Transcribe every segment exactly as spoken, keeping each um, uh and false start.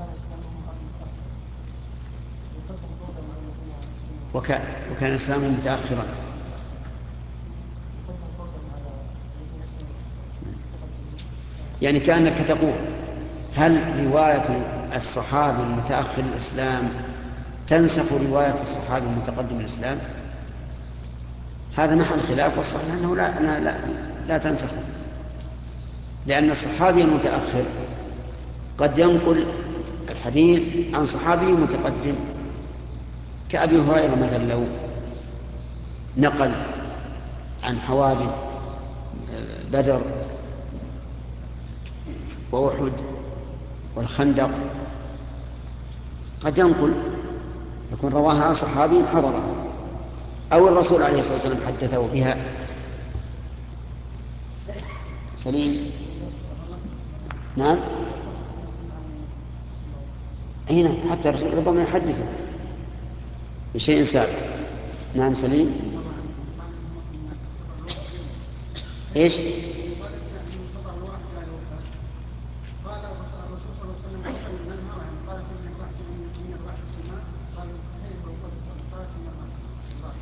وكان وكان إسلامه متأخرا. يعني كأنك تقول هل رواية الصحابي المتأخر الإسلام تنسخ رواية الصحابي المتقدم الإسلام؟ هذا محل خلاف، والصحيح أنه لا, لا, لا, لا تنسخ، لأن الصحابي المتأخر قد ينقل الحديث عن صحابي متقدم، كأبي هريرة مثلا لو نقل عن حوادث بدر وأحد والخندق قد ينقل، يكون رواها عن صحابي حضرها، أو الرسول عليه الصلاة والسلام حدثه بها. سليم. نعم. هنا حتى الرسول ربما يحدثه بشيء سابق. نعم سليم. ايش؟ قال الرسول صلى الله عليه وسلم من المرأة قال كل امرأة من الرحم في الماء قال كيف قال كل امرأة.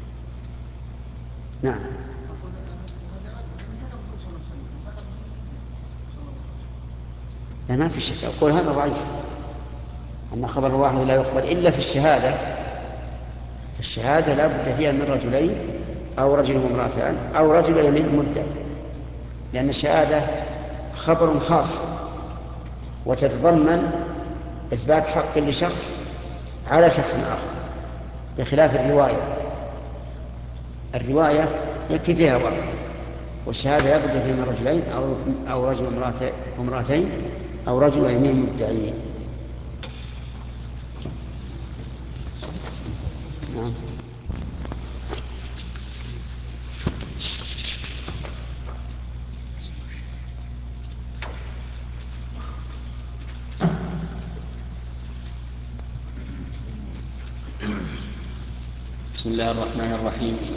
نعم. أقول هذا رد من كان الرسول صلى الله عليه وسلم كان الرسول صلى الله عليه وسلم. لا ما في شك، أقول هذا ضعيف، أن خبر الواحد لا يقبل إلا في الشهادة. في الشهادة لا بد فيها من رجلين أو رجل وامرأتان أو رجل يمين مدعي، لأن الشهادة خبر خاص وتتضمن إثبات حق لشخص على شخص آخر، بخلاف الرواية. الرواية يكفي فيها واحد، والشهادة لا بد فيها من رجلين أو أو رجل وامرأتين أو رجل ويمين مدعيين. نعم. بسم الله الرحمن الرحيم.